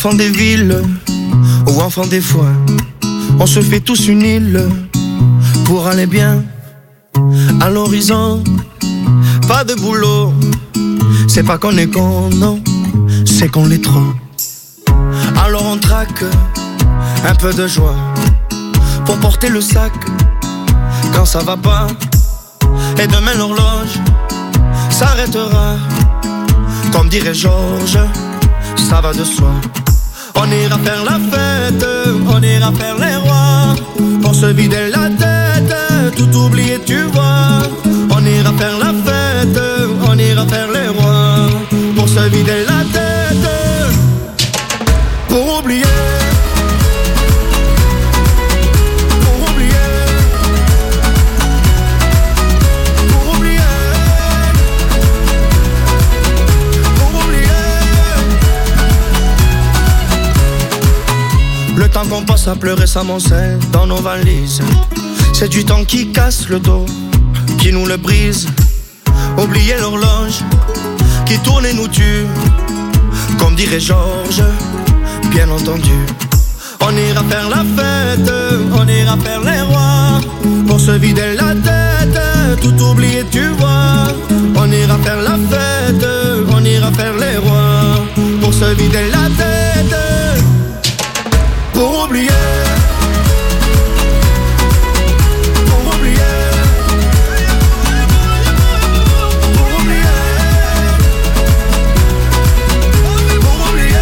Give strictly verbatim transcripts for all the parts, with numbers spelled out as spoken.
Enfants des villes ou enfants des foins, on se fait tous une île pour aller bien à l'horizon. Pas de boulot, c'est pas qu'on est con, non, c'est qu'on l'est trop. Alors on traque un peu de joie pour porter le sac quand ça va pas. Et demain l'horloge s'arrêtera. Comme dirait Georges, ça va de soi. On ira faire la fête, on ira faire les rois, pour se vider la tête, tout oublier tu vois. On ira faire la fête, on ira faire les rois, pour se vider la tête, pour oublier. Le temps qu'on passe à pleurer s'amoncelle dans nos valises. C'est du temps qui casse le dos, qui nous le brise. Oublier l'horloge qui tourne et nous tue. Comme dirait Georges, bien entendu. On ira faire la fête, on ira faire les rois, pour se vider la tête, tout oublier tu vois. On ira faire la fête, on ira faire les rois, pour se vider la tête, pour oublier. Pour oublier. Pour oublier. Pour oublier.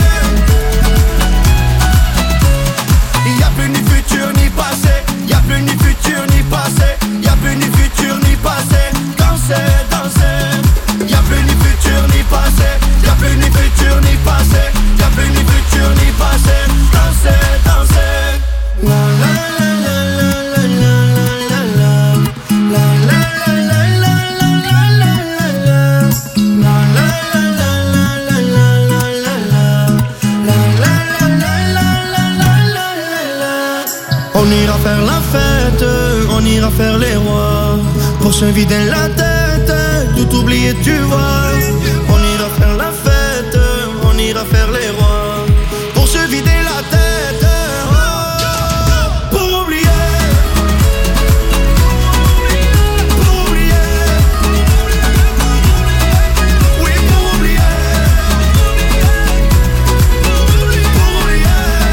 Il n'y a plus ni futur ni passé. Il n'y a plus ni futur ni passé. Il n'y a plus ni futur ni passé. Danser, danser. Il n'y a plus ni futur ni passé. Il n'y a plus ni futur ni passé. Il n'y a plus ni futur ni passé. Danser, danser. La la la la la la la la. La la la la la la la la. La la la la la la la la. La la la la la la la. On ira faire la fête, on ira faire les rois, pour se vider la tête, tout oublier tu vois. On ira faire la fête, on ira faire les rois, pour se vider la tête, oh, pour oublier. Pour oublier. Oui, pour oublier. Pour oublier.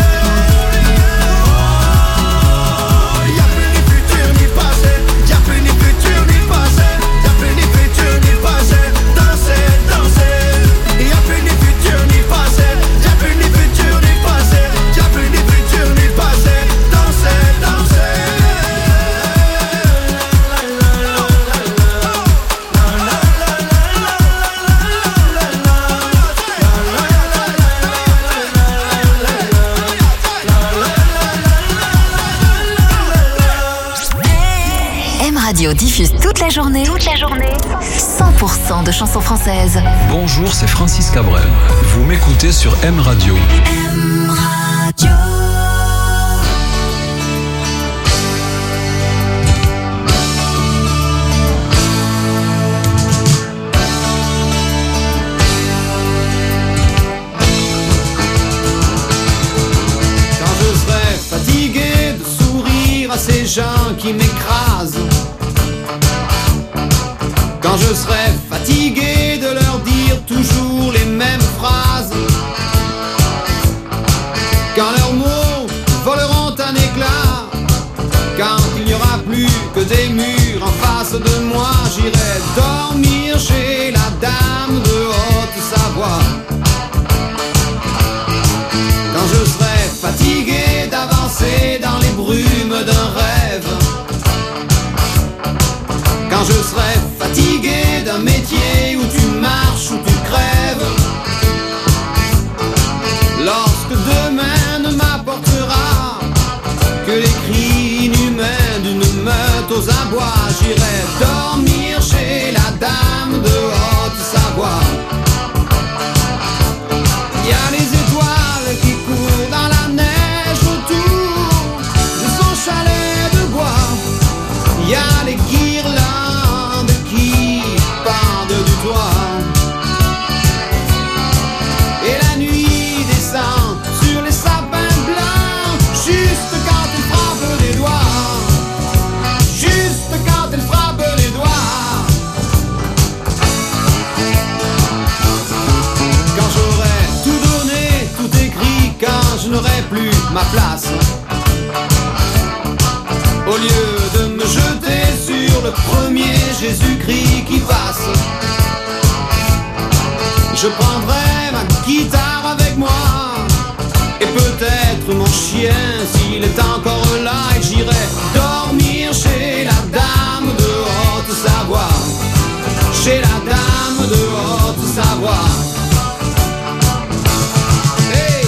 Oh, y'a plus ni futur ni passé. Y'a plus ni futur ni passé. Y'a plus ni futur ni passé. Danser, danser. Y'a plus ni futur ni passé. Y'a plus ni futur ni passé. Y'a plus ni futur ni passé. Danser, danser. M Radio diffuse toute la journée, toute la journée, cent pour cent de chansons françaises. Bonjour, c'est Francis Cabrel. Vous m'écoutez sur M Radio. M Radio. Quand je serai fatigué de sourire à ces gens qui m'écrasent, quand je serai fatigué de leur dire toujours les mêmes phrases, quand leurs mots voleront un éclat, quand il n'y aura plus que des murs en face de moi, j'irai dormir chez la dame de Haute-Savoie. Quand je serai fatigué d'avancer dans les brumes d'un rêve, quand je serai fatigué d'un métier où tu marches, où tu crèves, lorsque demain ne m'apportera que les cris inhumains d'une meute aux abois, j'irai dormir chez la lieu de me jeter sur le premier Jésus-Christ qui passe, je prendrai ma guitare avec moi et peut-être mon chien s'il est encore là, et j'irai dormir chez la dame de Haute-Savoie, chez la dame de Haute-Savoie. Hey!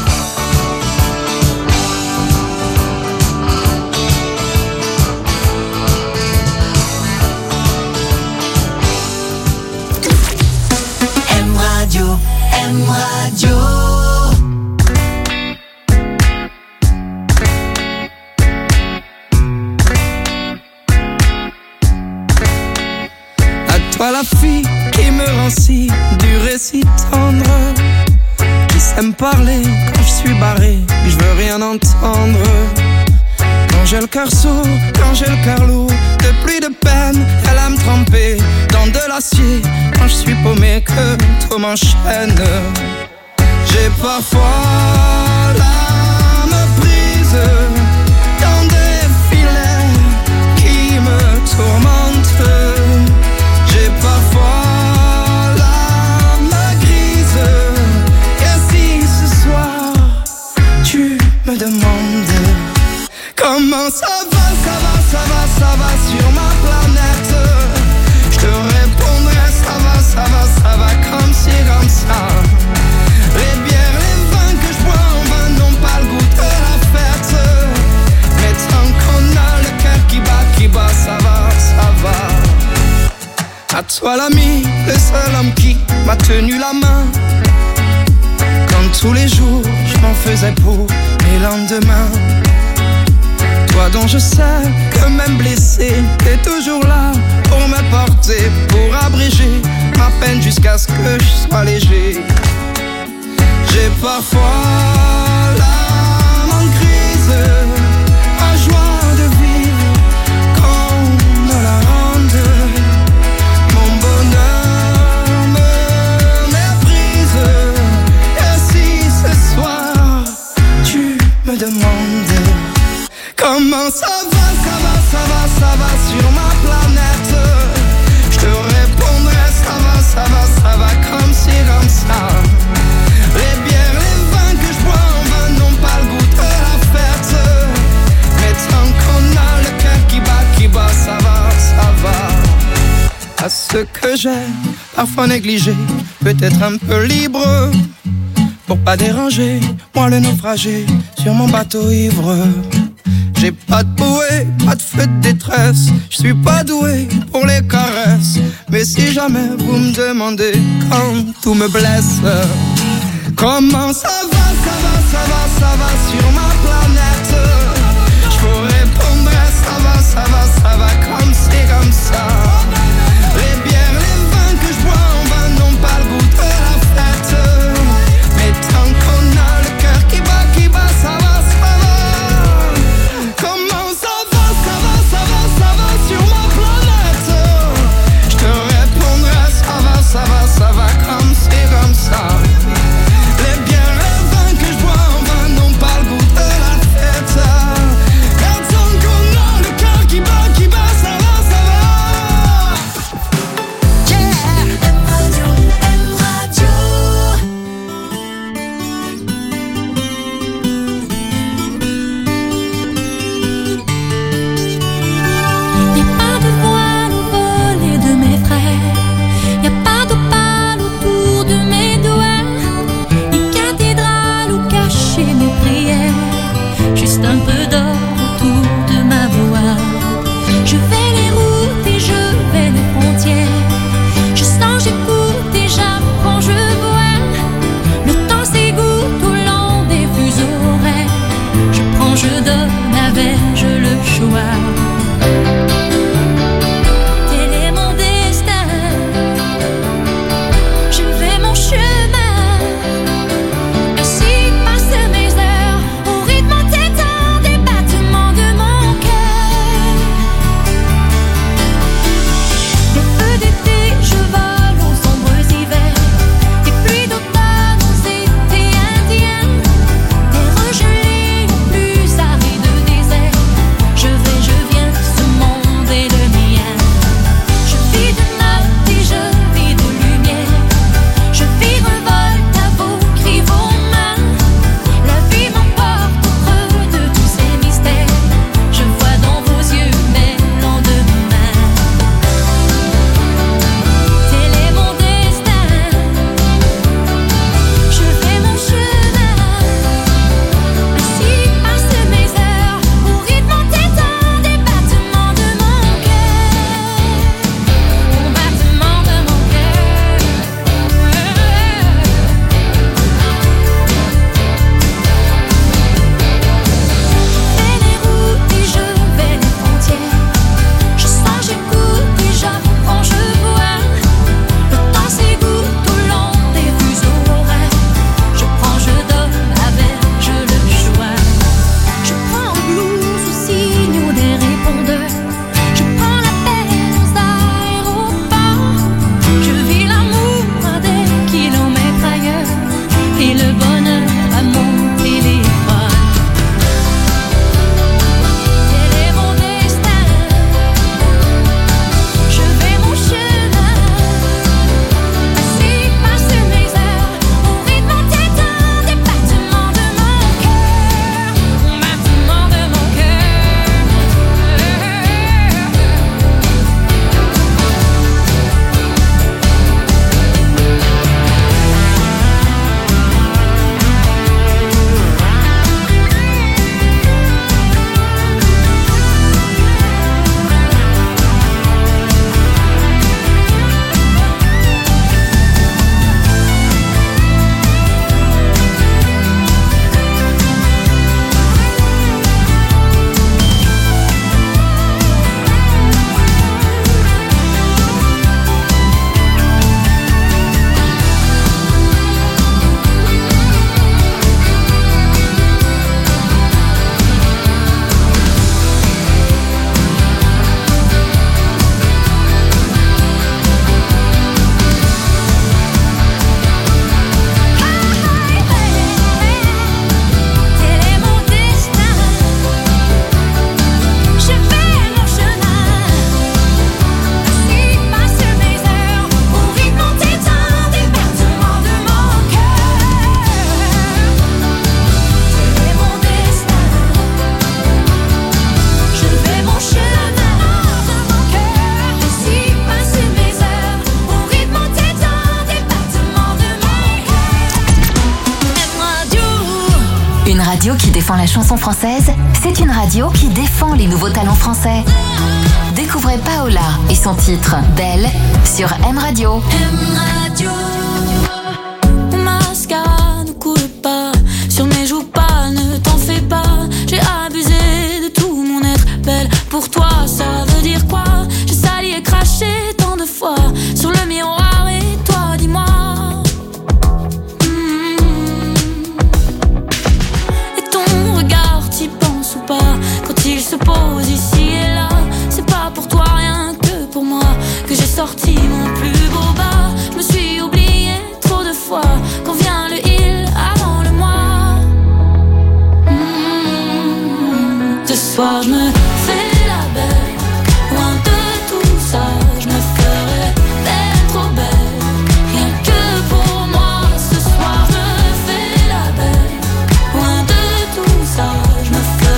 M Radio, M Radio. Toi la fille qui me rend si dur et si tendre, qui sait me parler quand je suis barré, je veux rien entendre. Quand j'ai le cœur sourd, quand j'ai le cœur lourd, de pluie de peine, elle aime tremper dans de l'acier. Quand je suis paumé, que tout m'enchaîne. J'ai parfois l'âme prise dans des filets qui me tourmentent. J'ai parfois l'âme grise. Et si ce soir tu me demandes comment ça va, ça va, ça va, ça va sur ma planète, je te répondrai ça va, ça va, ça va comme ci, comme ça. Les bières, les vins que je bois en vain n'ont pas le goût de la fête. Mais tant qu'on a le cœur qui bat, qui bat, ça va, ça va. À toi l'ami, le seul homme qui m'a tenu la main, quand tous les jours je m'en faisais pour mes lendemains. Toi dont je sais que même blessé, t'es toujours là pour me porter, pour abréger ma peine jusqu'à ce que je sois léger. J'ai parfois l'âme en crise, ma joie de vivre qu'on me la rende. Mon bonheur me méprise. Et si ce soir tu me demandes comment ça va, ça va, ça va, ça va sur ma planète, je te répondrai ça va, ça va, ça va comme ci, comme ça. Les bières, les vins que je bois en vain n'ont pas le goût de la fête. Mais tant qu'on a le cœur qui bat, qui bat, ça va, ça va. À ce que j'ai parfois négligé, peut-être un peu libre, pour pas déranger, moi le naufragé sur mon bateau ivre. J'ai pas de bouée, pas de feu de détresse, je suis pas doué pour les caresses. Mais si jamais vous me demandez quand tout me blesse, comment ça va, ça va, ça va, ça va sur ma planète, je vous répondrai ça va, ça va, ça va comme c'est comme ça. Les bières, les vins que je bois en vain n'ont pas le goût de la fête. Mais tant qu'on a le cœur qui bat, qui bat, ça va, ça va. Comment ça va, ça va, ça va, ça va sur ma planète, je te répondrai ça va, ça va, ça va comme c'est comme ça. Les bières, les vins que je bois en vain n'ont pas le goût de la fête. radio qui défend la chanson française, c'est une radio qui défend les nouveaux talents français. Découvrez Paola et son titre Belle sur M Radio. M Radio. Mon mascara ne coule pas, sur mes joues pas, ne t'en fais pas. J'ai abusé de tout mon être. Belle pour toi, ça veut dire quoi? J'ai sali et craché tant de fois sur le miroir et toi, dis-moi. Quand il se pose ici et là, c'est pas pour toi rien que pour moi que j'ai sorti mon plus beau bas. Je me suis oubliée trop de fois quand vient le il avant le moi. Mmh. Ce soir je me fais la belle, loin de tout ça, je me ferai belle, trop belle, rien que pour moi. Ce soir je me fais la belle, loin de tout ça, je me ferai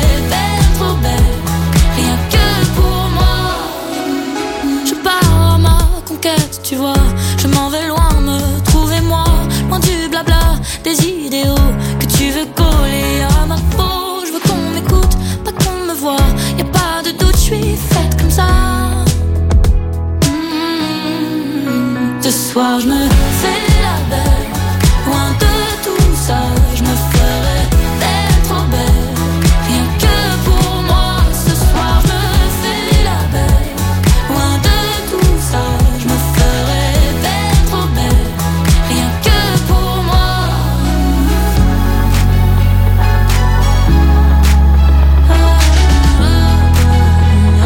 tu vois, je m'en vais loin, me trouver moi, loin du blabla, des idéaux que tu veux coller à ma peau. Je veux qu'on m'écoute, pas qu'on me voit, y'a pas de doute, je suis faite comme ça. Mmh. Ce soir je me fais la belle, loin de tout ça, je me ferai belle, trop belle, rien que pour moi. Ce soir je me fais la belle, loin de tout ça, je me ferai belle, trop belle, rien que pour moi. Ah, ah, ah,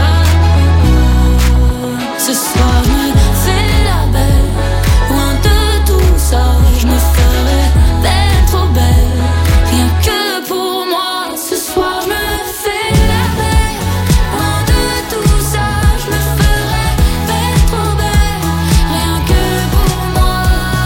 ah. Ce soir je me fais la belle, loin de tout ça, je me ferai belle, trop belle, rien que pour moi. Ce soir je me fais la belle, loin de tout ça, je me ferai belle, trop belle, rien que pour moi.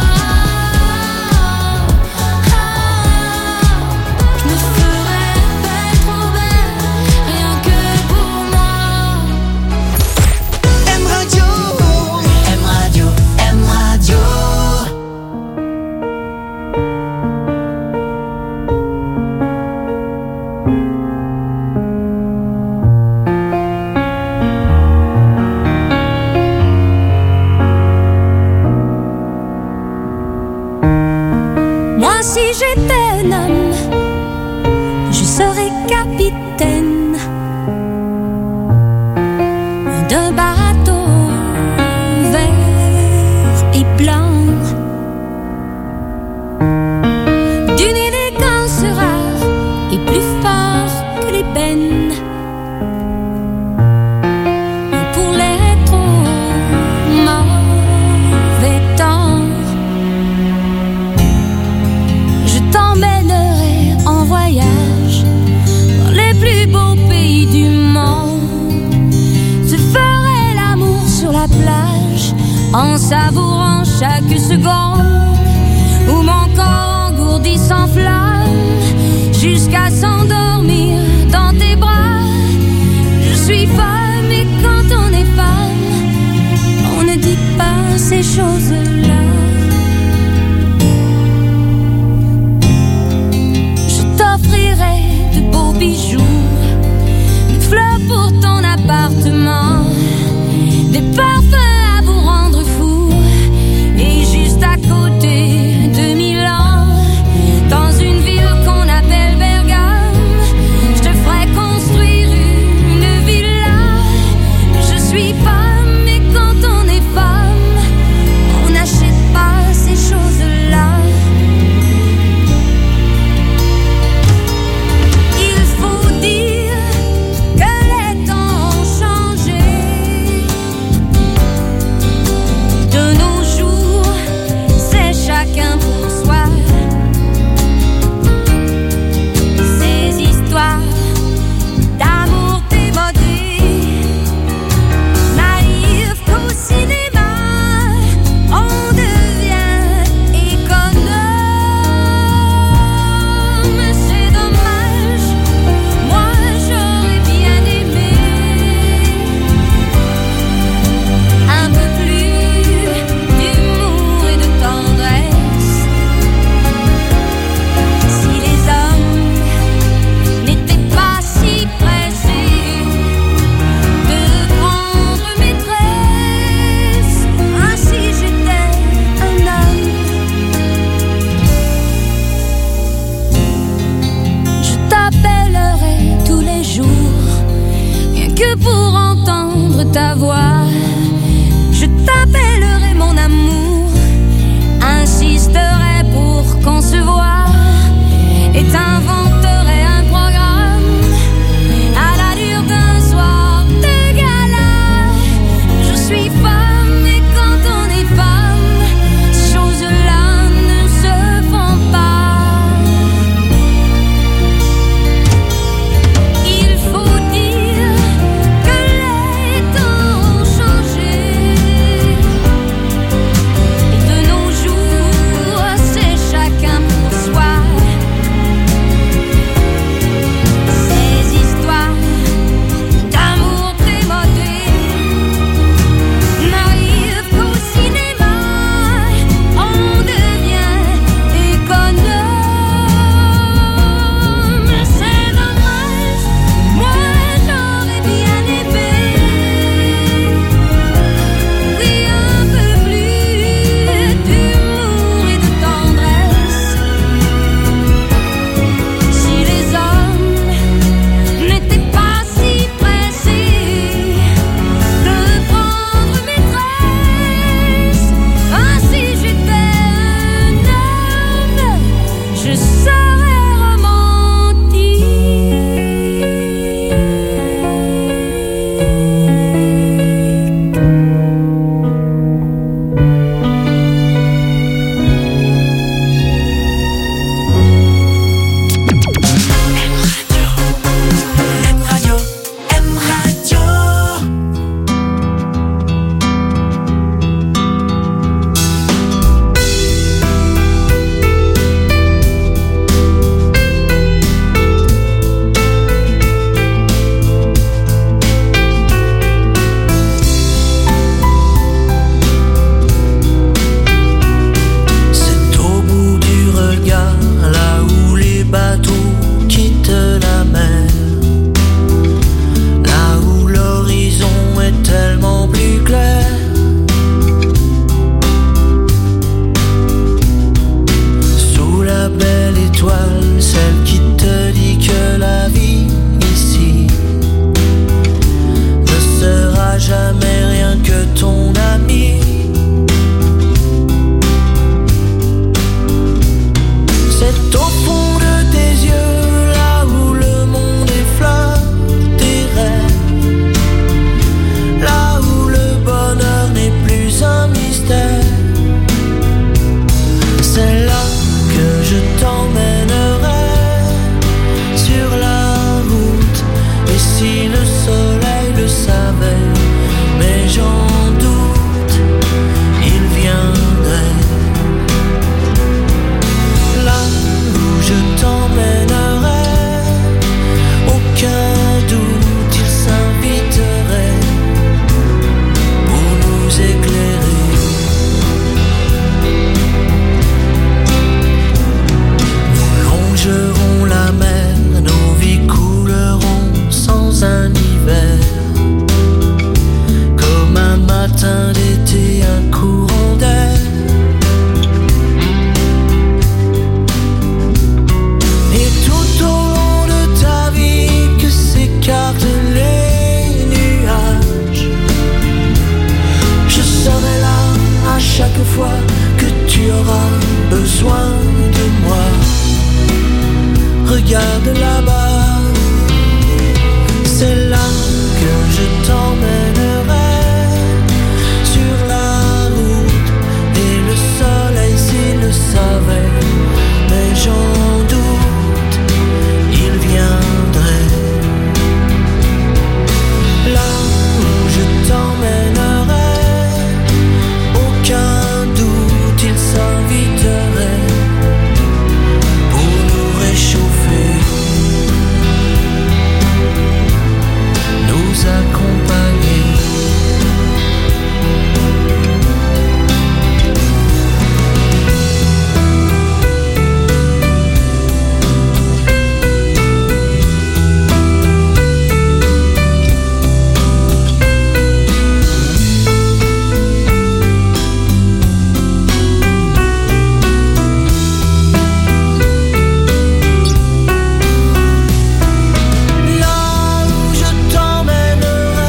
Je me ferai belle, trop belle, rien que pour moi. M Radio, M Radio, M Radio. Moi si j'étais un homme, je serais capitaine d'un bateau vert et blanc, d'une élégance rare et plus fort que l'ébène. Pour les trop mauvais temps, je t'emmènerai en voyage dans les plus beaux pays du monde. Je ferai l'amour sur la plage en savourant chaque seconde où mon corps engourdi s'enflamme jusqu'à s'endormir dans tes bras. Je suis femme et quand on est femme, on ne dit pas ces choses-là. T'offrirai de beaux bijoux, des fleurs pour ton appartement, des parfums à vous rendre fou. Et juste à côté de Milan, dans une ville qu'on appelle Bergame, je te ferai construire entendre ta voix. Je t'appellerai mon amour, insisterai pour qu'on se voie et t'inventerai un programme à l'allure d'un soir de gala. Je suis femme et quand on est femme, ces choses-là ne se font pas. Il faut dire que les temps ont changé et de nos jours c'est chacun pour soi. Ces histoires d'amour démodé n'arrivent qu'au cinéma. On devient économe. C'est dommage, moi j'aurais bien aimé, oui, un peu plus d'humour et de tendresse. Si les hommes n'étaient pas si pressés de prendre maîtresse. Ah, si j'étais un homme, je serais romantique. M Radio, M Radio. C'est au bout du regard, là où les bateaux quittent la mer, là où l'horizon est tellement plus clair. Sous la belle étoile, celle qui te dit que la vie ici ne sera jamais rien que ton ami. C'est au fond de tes yeux, là où le monde effleure tes rêves, là où le bonheur n'est plus un mystère. C'est là que je t'emmènerai sur la route. Et si le soleil le savait, mais j'en doute, il viendrait. Là où je t'emmènerai, aucun doute, il s'inviterait pour nous éclairer. Nous longerons la mer, nos vies couleront sans un hiver, comme un matin d'été, un courant d'air. Et tout au long de ta vie que s'écartent les nuages, je serai là à chaque fois que tu auras besoin de moi. Regarde là-bas, c'est là que je t'emmènerai sur la route. Et le soleil s'il le savait, mais j'en doute, il viendrait. Là où je t'emmènerai, aucun doute, il s'inviterait pour nous réchauffer, nous accompagner. Là où je t'emmènerai,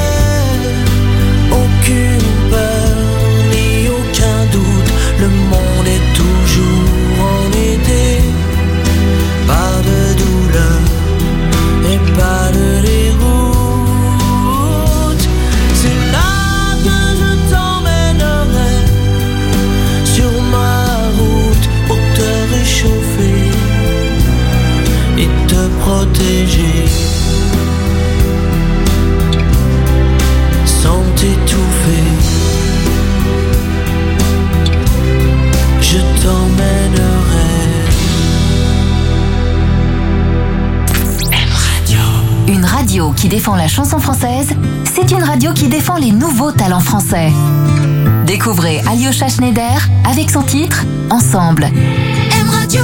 qui défend la chanson française, c'est une radio qui défend les nouveaux talents français. Découvrez Alyosha Schneider avec son titre « Ensemble ». M Radio.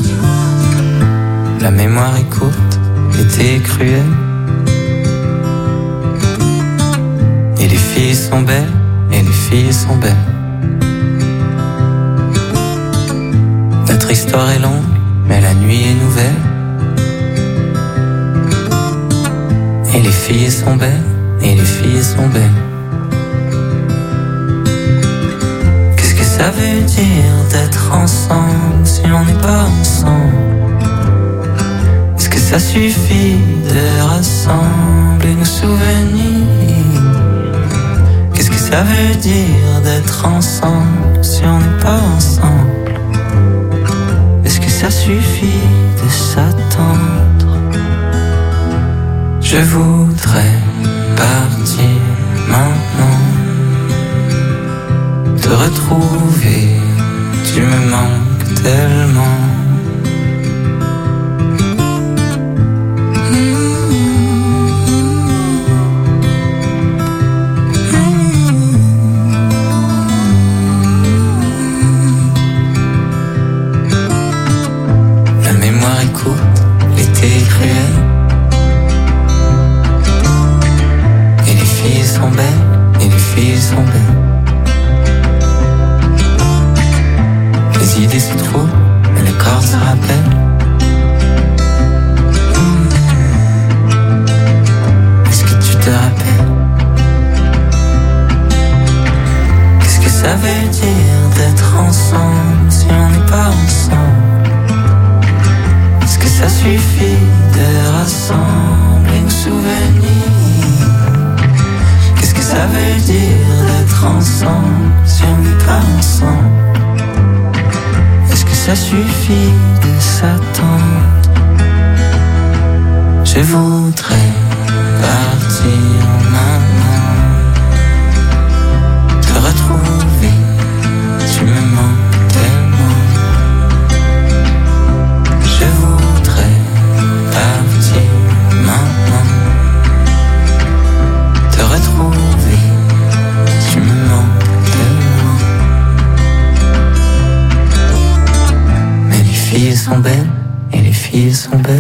La mémoire est courte, l'été est cruel. Et les filles sont belles, et les filles sont belles. Notre histoire est longue, mais la nuit est nouvelle. Et les filles sont belles, et les filles sont belles. Qu'est-ce que ça veut dire d'être ensemble si on n'est pas ensemble? Est-ce que ça suffit de rassembler nos souvenirs? Qu'est-ce que ça veut dire d'être ensemble si on n'est pas ensemble? Est-ce que ça suffit de s'attendre? Je voudrais partir maintenant, te retrouver, tu me manques tellement. La mémoire est courte, l'été est cruel. Les filles sont belles, et les filles sont belles. Les idées se trouvent, mais le corps se rappelle. Est-ce que tu te rappelles? Qu'est-ce que ça veut dire d'être ensemble si on n'est pas ensemble? Est-ce que ça suffit de rassembler nos souvenirs? Ça veut dire d'être ensemble si on n'est pas ensemble? Est-ce que ça suffit de s'attendre? Je voudrais partir maintenant, te retrouver, tu me manques tellement. Je voudrais partir maintenant, te retrouver. Les filles sont belles, et les filles sont belles.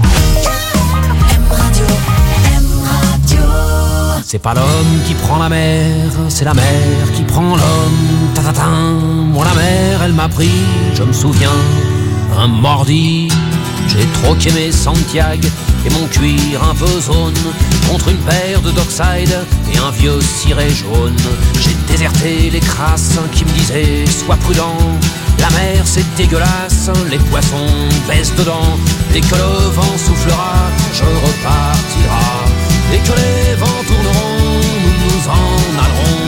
M Radio, M Radio. C'est pas l'homme qui prend la mer, c'est la mer qui prend l'homme. Ta-ta-ta. Moi la mer, elle m'a pris, je me souviens, un mordi. J'ai troqué mes Santiago et mon cuir un peu zone contre une paire de Dockside et un vieux ciré jaune. J'ai déserté les crasses qui me disaient sois prudent. La mer c'est dégueulasse, les poissons baissent dedans. Dès que le vent soufflera, je repartira. Dès que les vents tourneront, nous nous en allerons.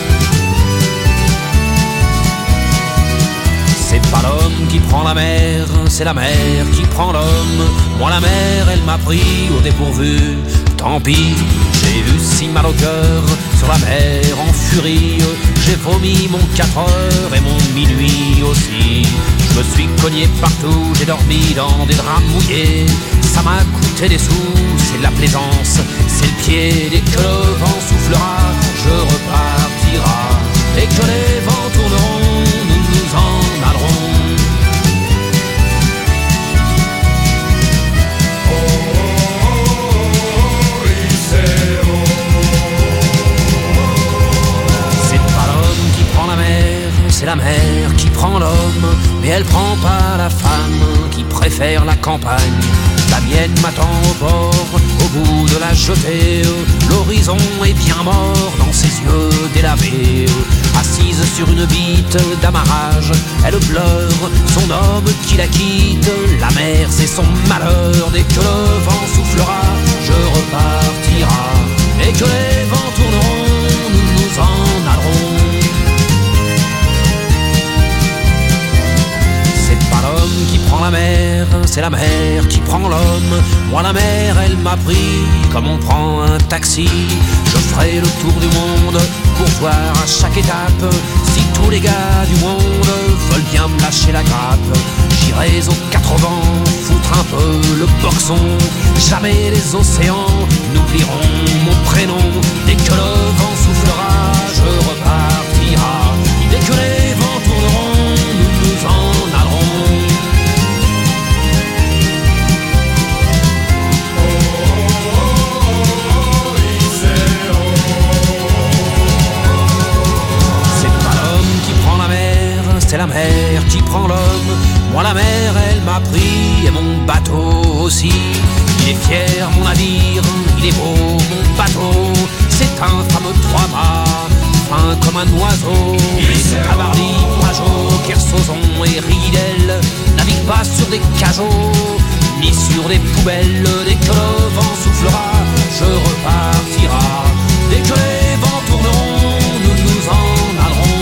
C'est pas l'homme qui prend la mer, c'est la mer qui prend l'homme. Moi la mer, elle m'a pris au dépourvu. Tant pis, j'ai eu si mal au cœur sur la mer en furie. J'ai vomi mon quatre heures et mon minuit aussi. Je me suis cogné partout, j'ai dormi dans des draps mouillés. Ça m'a coûté des sous, c'est de la plaisance, c'est le pied. Dès que le vent soufflera, je repartira. Dès que les vents tourneront, nous nous en allerons. C'est la mer qui prend l'homme, mais elle prend pas la femme qui préfère la campagne. La mienne m'attend au bord, au bout de la jetée. L'horizon est bien mort dans ses yeux délavés. Assise sur une bite d'amarrage, elle pleure son homme qui la quitte. La mer c'est son malheur, dès que le vent soufflera, je repartira. Dès que les vents tourneront, nous nous en allerons. L'homme qui prend la mer, c'est la mer qui prend l'homme. Moi la mer, elle m'a pris comme on prend un taxi. Je ferai le tour du monde pour voir à chaque étape si tous les gars du monde veulent bien me lâcher la grappe. J'irai aux quatre vents foutre un peu le boxon. Jamais les océans n'oublieront mon prénom. Dès que le vent soufflera, je repartira. Dès que les vents tourneront, nous nous en allerons. C'est la mer qui prend l'homme. Moi la mer elle m'a pris et mon bateau aussi. Il est fier mon navire, il est beau mon bateau. C'est un fameux trois-mâts, fin comme un oiseau. Les Tabarly, Pajot, Kersozon et Ridel naviguent pas sur des cajots ni sur des poubelles. Dès que le vent soufflera, je repartira. Dès que les vents tourneront, nous nous en allerons.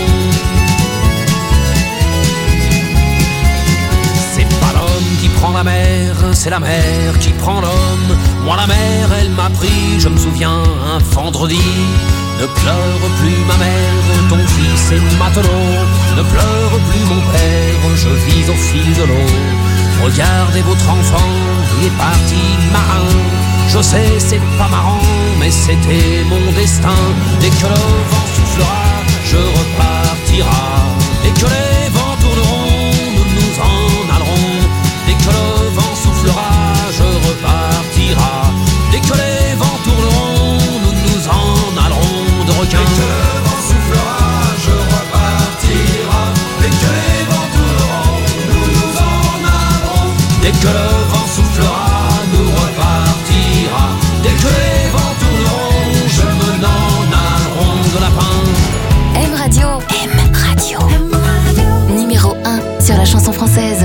Qui prend la mer, c'est la mer qui prend l'homme. Moi la mer elle m'a pris, je me souviens un vendredi. Ne pleure plus ma mère, ton fils est matelot. Ne pleure plus mon père, je vis au fil de l'eau. Regardez votre enfant, il est parti marin. Je sais c'est pas marrant, mais c'était mon destin. Dès que le vent soufflera, je repartira. Dès que les vents tourneront, nous nous en allerons. Dès que le vent soufflera, je repartira. Dès que les vents tourneront, nous nous en allerons de requins. Dès que le vent soufflera, je repartira. Dès que les vents tourneront, nous nous en allerons. Dès que le vent soufflera, nous repartira. Dès que les vents tourneront, je me n'en allerons de lapin. M Radio, M Radio, M Radio. Numéro un sur la chanson française.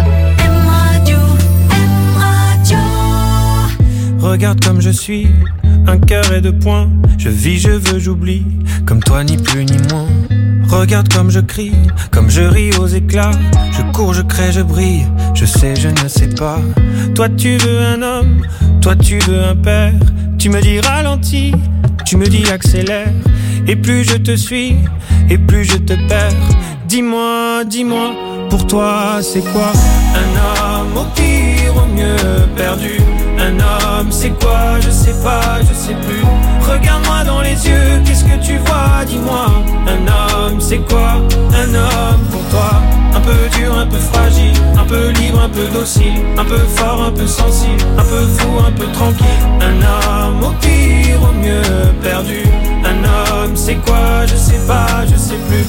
Regarde comme je suis, un cœur et deux poings. Je vis, je veux, j'oublie, comme toi ni plus ni moins. Regarde comme je crie, comme je ris aux éclats. Je cours, je crée, je brille, je sais, je ne sais pas. Toi tu veux un homme, toi tu veux un père. Tu me dis ralentis, tu me dis accélère. Et plus je te suis, et plus je te perds. Dis-moi, dis-moi, pour toi c'est quoi un homme, au pire, au mieux perdu? Un homme, c'est quoi? Je sais pas, je sais plus. Regarde-moi dans les yeux, qu'est-ce que tu vois? Dis-moi. Un homme, c'est quoi? Un homme pour toi. Un peu dur, un peu fragile, un peu libre, un peu docile, un peu fort, un peu sensible, un peu fou, un peu tranquille. Un homme, au pire, au mieux perdu. Un homme, c'est quoi? Je sais pas, je sais plus.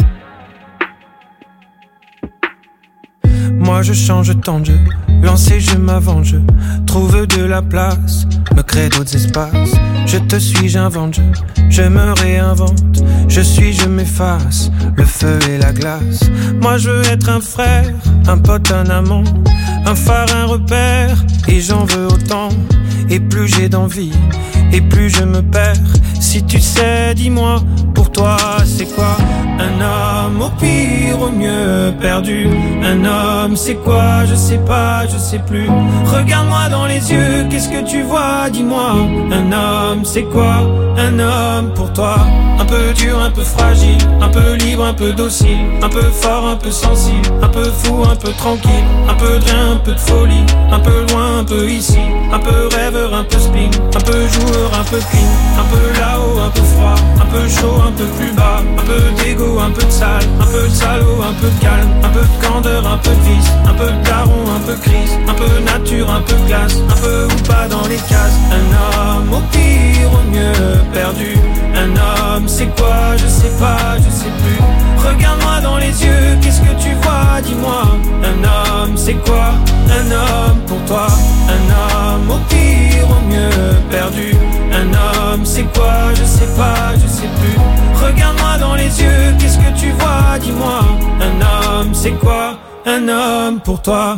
Moi je change tant de jeu, lancé je m'avance, je trouve de la place, me crée d'autres espaces. Je te suis, j'invente, je, je me réinvente. Je suis, je m'efface, le feu et la glace. Moi je veux être un frère, un pote, un amant, un phare, un repère. Et j'en veux autant, et plus j'ai d'envie, et plus je me perds. Si tu sais, dis-moi, pour toi c'est quoi un homme, au pire, au mieux perdu? Un homme, c'est quoi? Je sais pas, je sais plus. Regarde-moi dans les yeux, qu'est-ce que tu vois? Dis-moi. Un homme, c'est quoi un homme pour toi? Un peu dur, un peu fragile, un peu libre, un peu docile, un peu fort, un peu sensible, un peu fou, un peu tranquille, un peu de rien, un peu de folie, un peu loin, un peu ici, un peu rêveur, un peu spleen, un peu joueur, un peu clean, un peu là-haut, un peu froid, un peu chaud, un peu plus bas, un peu d'égo, un peu de sale, un peu de salaud, un peu de calme, un peu de candeur, un peu de vice, un peu de daron, un peu crise, un peu nature, un peu de glace, un peu ou pas dans les cases. Un homme, au pire, au mieux perdu. Un homme, c'est quoi? Je sais pas, je sais plus. Regarde-moi dans les yeux, qu'est-ce que tu vois? Dis-moi. Un homme, c'est quoi un homme pour toi? Un homme, au pire, au mieux perdu. Un homme, c'est quoi? Je sais pas, je sais plus. Regarde-moi dans les yeux, qu'est-ce que tu vois? Dis-moi. Un homme, c'est quoi un homme pour toi?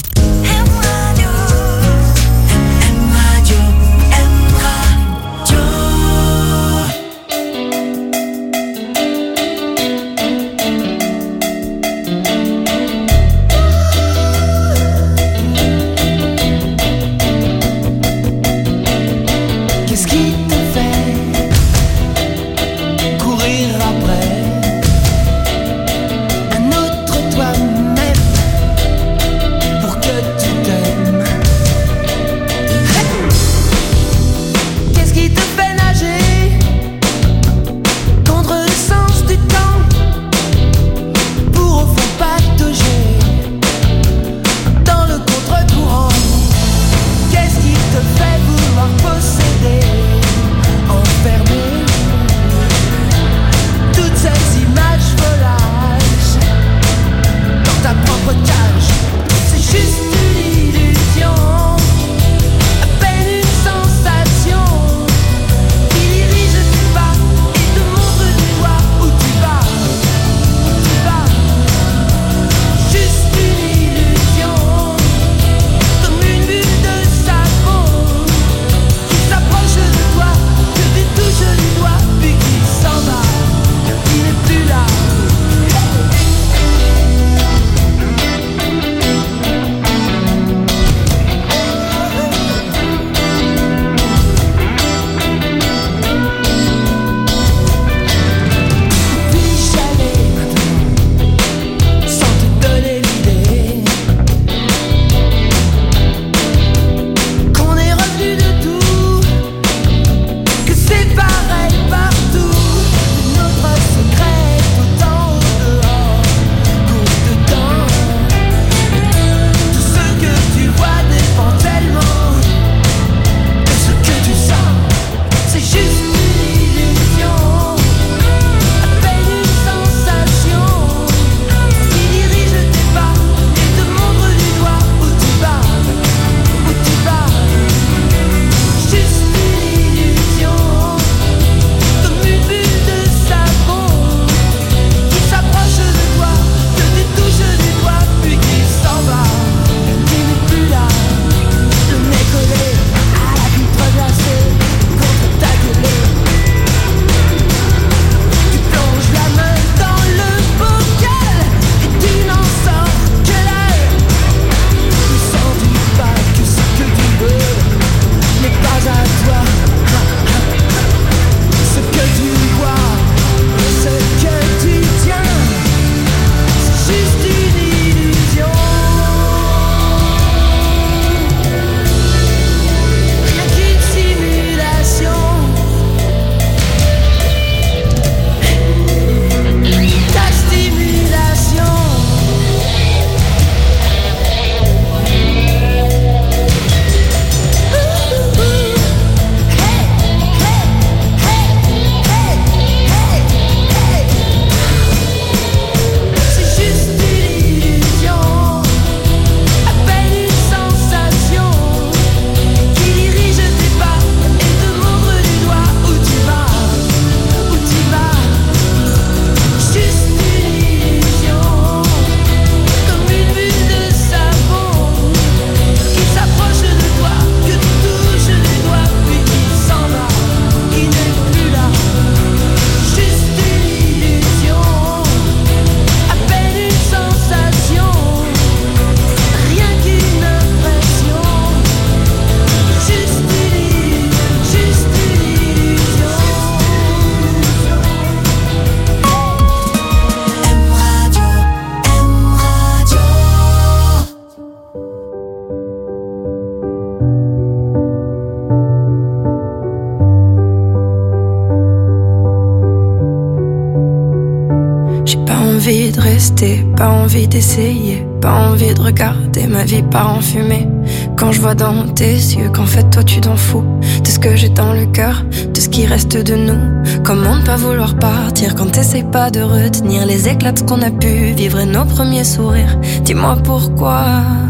envie de rester, pas envie d'essayer, pas envie de regarder ma vie part en fumée. Quand je vois dans tes yeux qu'en fait toi tu t'en fous de ce que j'ai dans le cœur, de ce qui reste de nous. Comment ne pas vouloir partir quand t'essayes pas de retenir les éclats de ce qu'on a pu vivre et nos premiers sourires. Dis-moi pourquoi.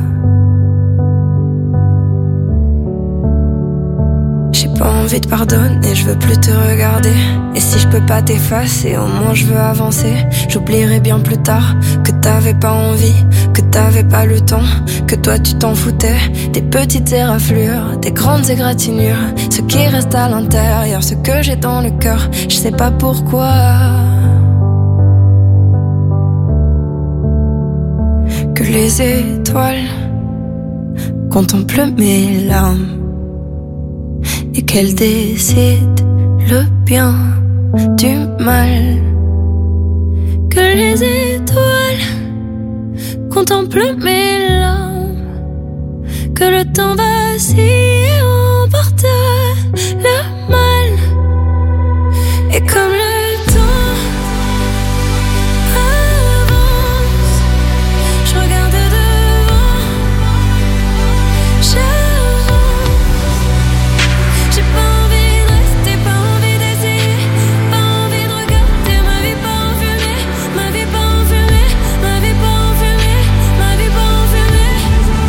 J'ai pas envie de pardonner, je veux plus te regarder. Et si je peux pas t'effacer, au moins je veux avancer. J'oublierai bien plus tard que t'avais pas envie, que t'avais pas le temps, que toi tu t'en foutais. Des petites éraflures, des grandes égratignures, ce qui reste à l'intérieur, ce que j'ai dans le cœur, je sais pas pourquoi. Que les étoiles contemplent mes larmes et qu'elles décident le bien du mal. Que les étoiles contemplent mes larmes, que le temps vacille et emporte le mal. Et comme le temps avance, je regarde devant, j'avance. J'ai pas envie de rester, pas envie d'essayer, pas envie de regarder ma vie pas en fumée, ma vie pas en fumée, ma vie pas en fumée, ma vie pas en fumée.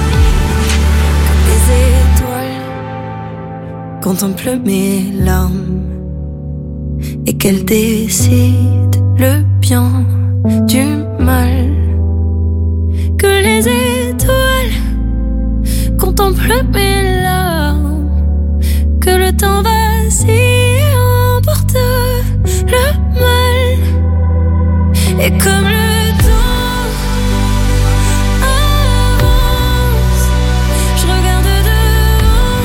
Comme les étoiles contemplent mes larmes et qu'elles décident le bien du mal. Que les étoiles contemplent mes larmes, que le temps vacille et emporte le mal. Et comme le temps avance, je regarde devant,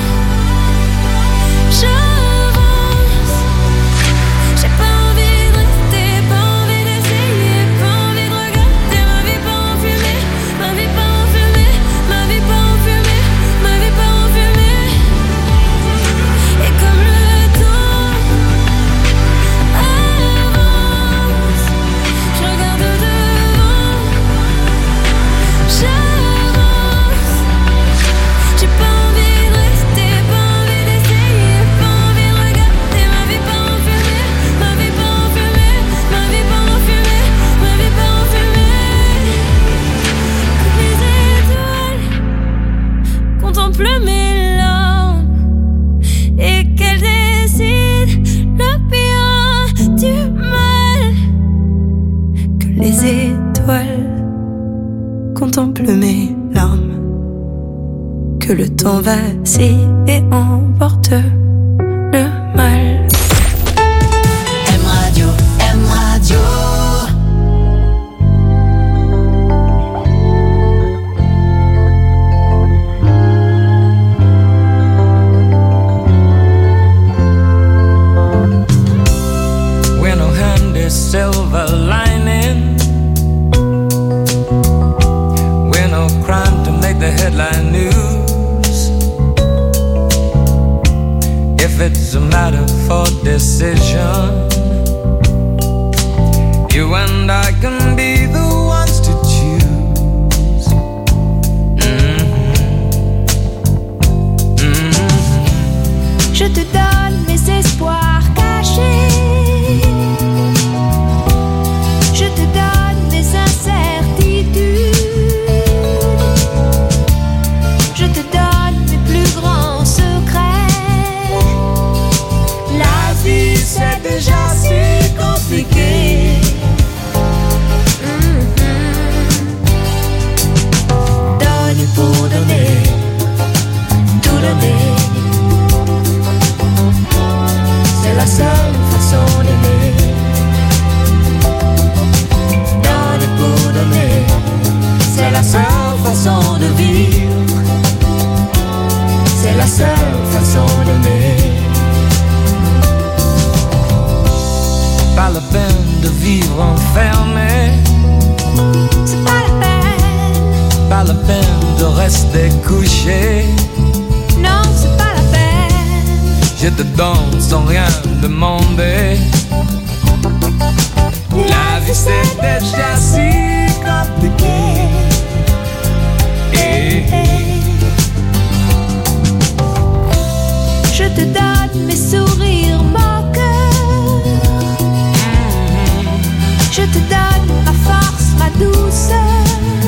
j'avance. J'ai pas envie de rester, pas envie d'essayer, pas envie de regarder ma vie pas en fumée, ma vie pas en fumée, ma vie pas en fumée, ma vie pas en fumée. Et comme le temps avance, je regarde devant, j'avance. J'ai pas envie de rester, pas envie d'essayer, pas envie de regarder ma vie pas en fumée, ma vie pas en fumée, ma vie pas en fumée, ma vie pas en fumée. Que les étoiles contemplent mes larmes et qu'elles décident le bien du mal. Que les étoiles contemplent mes larmes, que le temps vacille et emporte le mal. M Radio, M Radio. We're no handy silver lining. We're no crime to make the headline news. If it's a matter for decision, you and I can be the ones to choose. Mm-hmm. Mm-hmm. Je te donne mes espoirs cachés, je te donne mes incertitudes, je te donne mes plus grands secrets. La vie c'est déjà si compliqué. Mm-hmm. Donner pour donner, tout donner, c'est la seule façon d'aimer. Donner pour donner, c'est la seule façon de vivre, c'est la seule façon d'aimer. Pas la peine de vivre enfermé, C'est pas la peine, pas la peine de rester couché. non c'est pas la peine. Je te donne sans rien demander. La vie c'est déjà si compliqué. Hey, hey. Je te donne mes sourires, mon cœur. Je te donne ma force, ma douceur.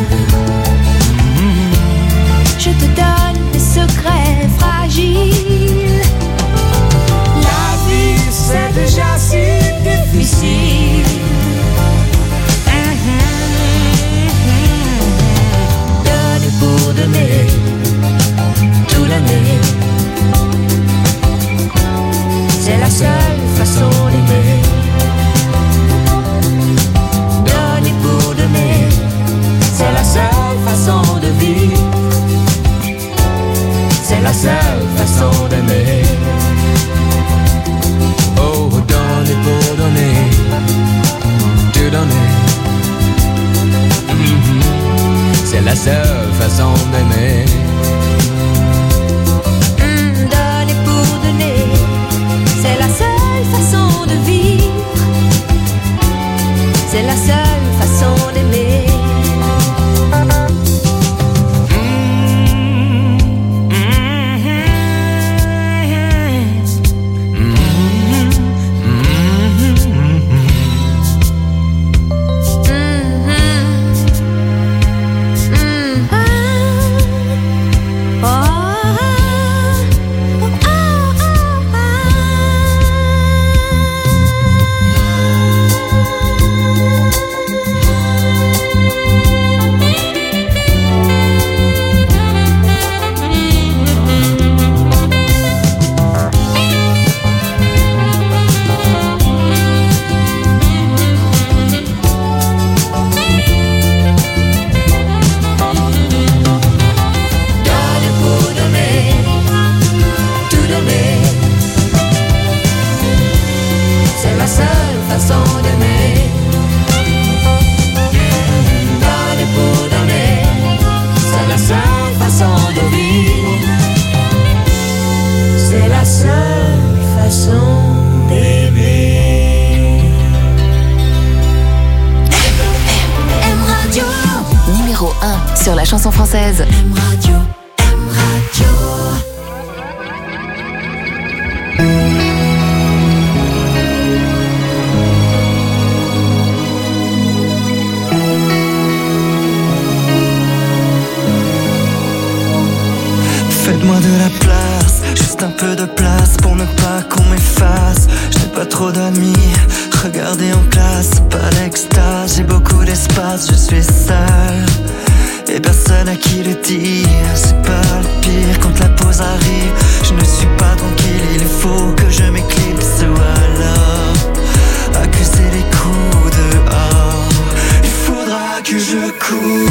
Je te donne mes secrets fragiles. La vie c'est déjà si difficile. Donner pour donner, tout donner. C'est la seule façon d'aimer. Donner pour donner, c'est la seule façon de vivre. C'est la seule façon d'aimer. Oh, donner pour donner, tout donner. Mm-hmm. C'est la seule façon d'aimer. Mm, donner pour donner, c'est la seule façon de vivre. C'est la seule façon d'aimer. Sur la chanson française. M Radio, M Radio. Faites-moi de la place, juste un peu de place pour ne pas qu'on m'efface. Je n'ai pas trop d'amis, regardez en classe, pas l'extase. J'ai beaucoup d'espace, je suis seul et personne à qui le dire. C'est pas le pire quand la pause arrive. Je ne suis pas tranquille, il faut que je m'éclipse ou alors accuser les coups dehors. Il faudra que je cours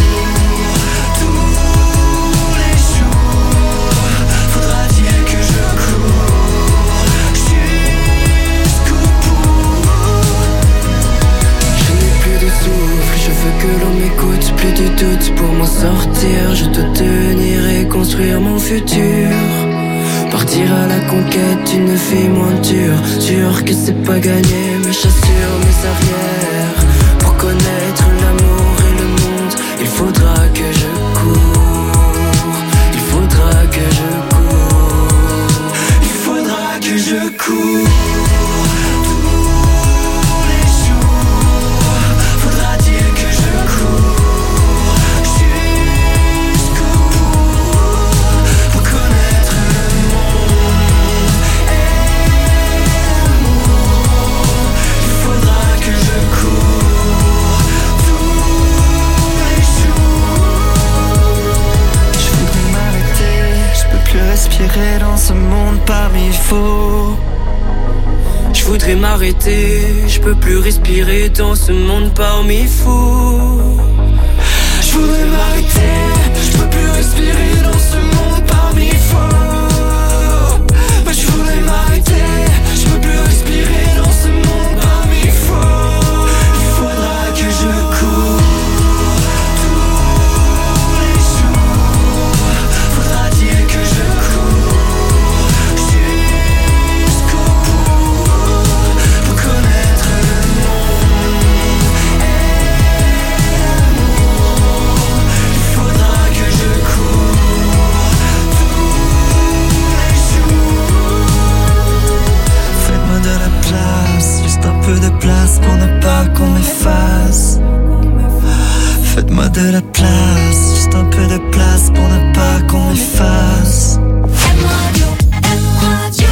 tous les jours. Faudra dire que je cours jusqu'au bout. Je n'ai plus de souffle, je veux que l'on m'écoute. Plus de doute pour m'en sortir. Je dois tenir et construire mon futur. Partir à la conquête d'une vie moins dure. Sûr que c'est pas gagné, mes chassures, mes arrières. Pour connaître l'amour et le monde, il faudra que je cours. Il faudra que je cours. Il faudra que je cours. Respirer dans ce monde parmi faux. Je voudrais m'arrêter, je peux plus respirer dans ce monde parmi fous. Je voudrais m'arrêter, je peux plus respirer dans ce monde parmi faux. Mais je voudrais m'arrêter, je peux plus respirer dans ce monde parmi faux. Il faudra que je cours. Pour connaître le monde. place pour ne pas qu'on m'efface. Faites-moi de la place, juste un peu de place pour ne pas qu'on m'efface. M Radio, M Radio.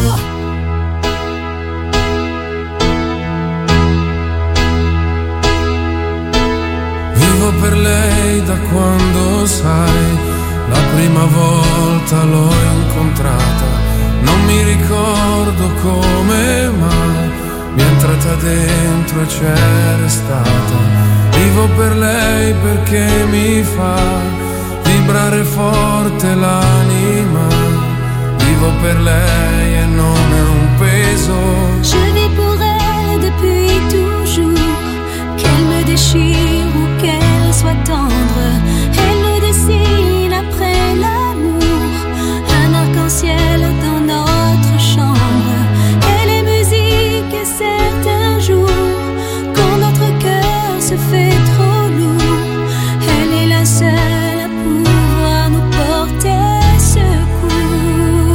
Vivo per lei da quando sai, la prima volta l'ho incontrata. Non mi ricordo come mai mi è entrata dentro e c'è restata. Vivo per lei perché mi fa vibrare forte l'anima. Vivo per lei e non è un peso. Je vis pour elle depuis toujours. Qu'elle me déchire ou qu'elle soit tendre, elle me dessine après l'amour un arc-en-ciel dans notre chambre. Elle est musique et certains jours quand notre cœur se fait trop lourd, elle est la seule à pouvoir nous porter secours.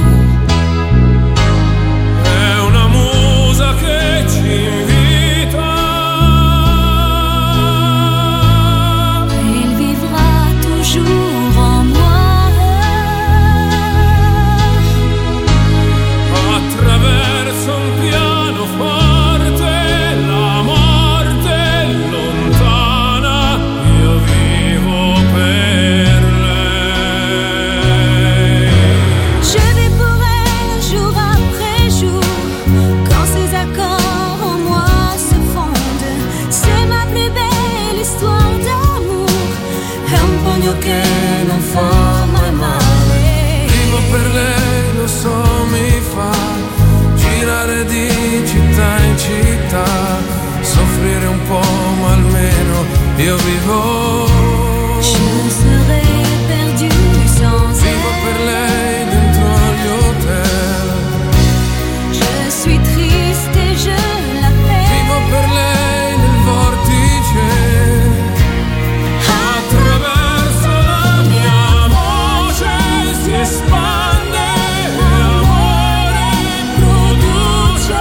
È una musa che ci invita. Elle vivra toujours en moi. Attraverso un pianoforte la morte è lontana. Io vivo per lei. Je vis pour elle jour après jour, quand ses accords en moi se fondent. C'est ma plus belle histoire d'amour, è un pugno che non fa mai male. Vivo per lei, lo so, mi fa girare di città in città, soffrire un po' ma almeno io vivo. Je serais perdu sans Vivo per elle. lei dentro agli hotel. Je suis triste et je l'appelle. Vivo per lei nel vortice. Attraverso la mia voce si espande e amore produce.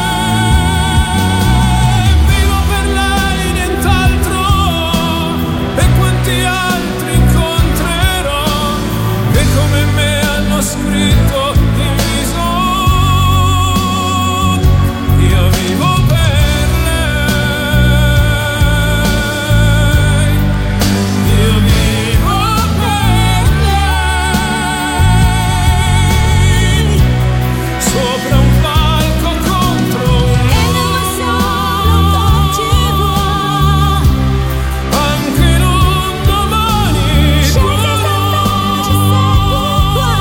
Vivo per lei, nient'altro. E quanti altri incontrerò che come me hanno scritto in viso. Io vivo per lei. Io vivo per lei. Sopra un palco contro un Elle me ressemble quand tu vois. anche in un domani Je sais tuo. je sais pourquoi.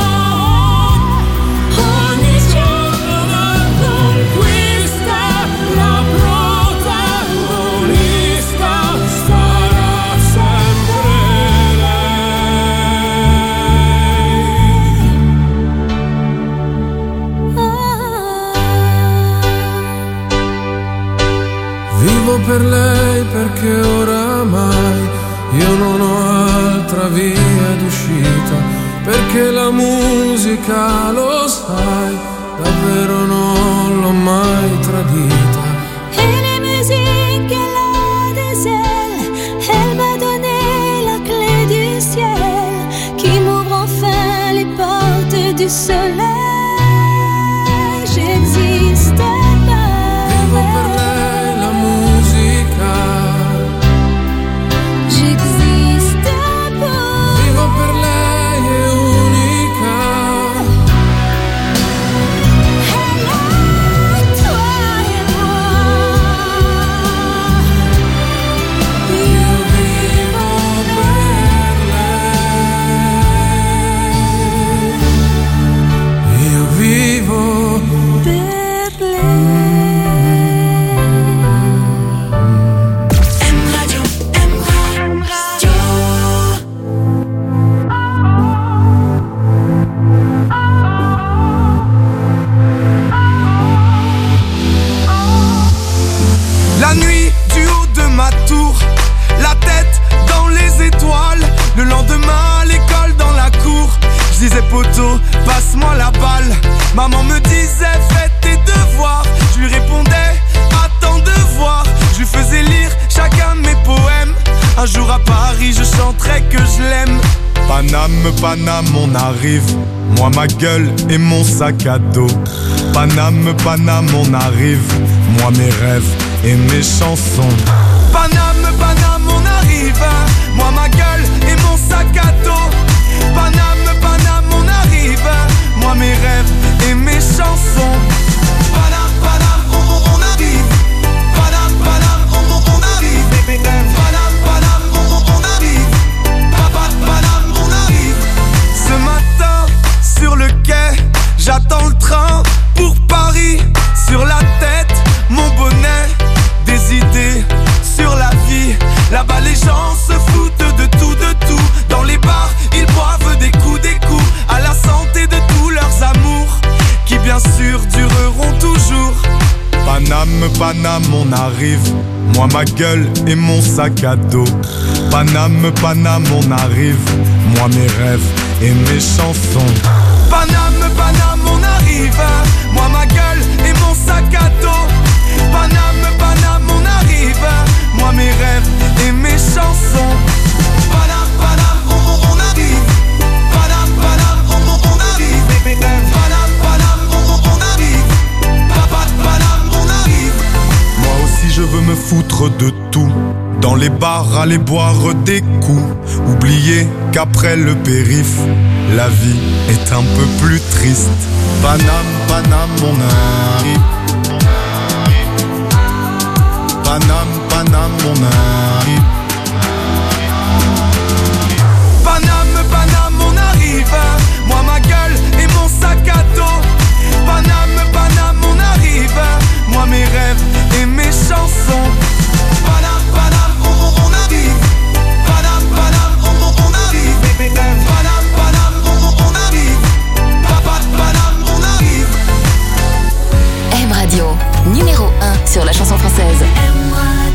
Ogni giorno una conquista, la protagonista sarà sempre lei. Vivo per lei perché oramai io non ho altra via d'uscita, perché la musica, lo sai, davvero non l'ho mai tradita. Et les musiques, elle a des ailes. Elle m'a donné la clé du ciel qui m'ouvre enfin les portes du soleil. J'existe par Vivo per elle. lei la musica. J'existe pour Vivo per lei è unica. elle, toi et moi. Io vivo per lei. Io vivo Per lei. M Radio, M Radio. La nuit du haut de ma tour, la tête dans les étoiles. Le lendemain à l'école dans la cour, je disais poteau, passe-moi la balle. Maman me disait fais tes devoirs, je lui répondais attends Paname, on arrive. Moi, ma gueule et mon sac à dos. Paname, Paname, on arrive. Moi, mes rêves et mes chansons. Paname, Paname, on arrive. Moi, ma gueule et mon sac à dos. Paname, Paname, on arrive. Moi, mes rêves et mes chansons. Paname, Paname, on, on, on arrive. Paname, Paname, on, on, on arrive. Paname, Paname, on, on, on arrive. Papa, Paname, on arrive. Ce matin, sur le quai, j'attends le train pour Paris. Sur la tête, mon bonnet, des idées sur la vie. Là-bas les gens se foutent de tout, de tout. Dans les bars, ils boivent des coups, des coups. À la santé de tous leurs amours, qui bien sûr dureront toujours. Paname, Paname, on arrive. Moi, ma gueule et mon sac à dos. Paname, Paname, on arrive. Moi, mes rêves et mes chansons. Paname, Paname, on arrive. Moi, ma gueule et mon sac à dos. Paname, Paname, on arrive. Moi, mes rêves et mes chansons. Paname, Paname, on, on, on arrive. Paname, Paname, on, on, on arrive. Paname, Paname, on, on, on arrive. Papa, Paname, on arrive. Moi aussi je veux me foutre de tout. Dans les bars, aller boire des coups. Oublier qu'après le périph', la vie est un peu plus triste. Paname, Paname, on arrive. Paname, Paname, on arrive. Paname, Paname, on arrive. Moi, ma gueule et mon sac à dos. Paname, Paname, on arrive. Moi, mes rêves et mes chansons. Paname, Paname, on, on arrive. Paname, Paname, on, on arrive. Paname, Paname, on, on arrive. Papa, Paname, on arrive. M Radio, numéro un sur la chanson française. M Radio.